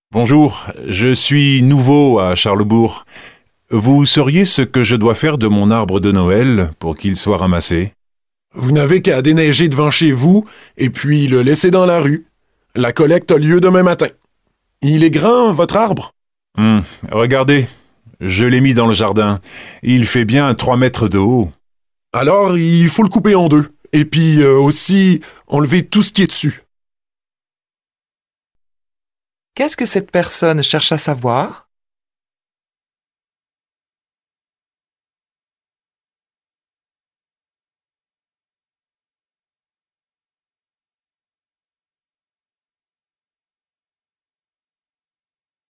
Bonjour, je suis nouveau à Charlesbourg. Vous sauriez ce que je dois faire de mon arbre de Noël pour qu'il soit ramassé? Vous n'avez qu'à déneiger devant chez vous et puis le laisser dans la rue. La collecte a lieu demain matin. Il est grand, votre arbre? Regardez, je l'ai mis dans le jardin. Il fait bien 3 mètres de haut. Alors, il faut le couper en deux. Et puis aussi, enlever tout ce qui est dessus. Qu'est-ce que cette personne cherche à savoir?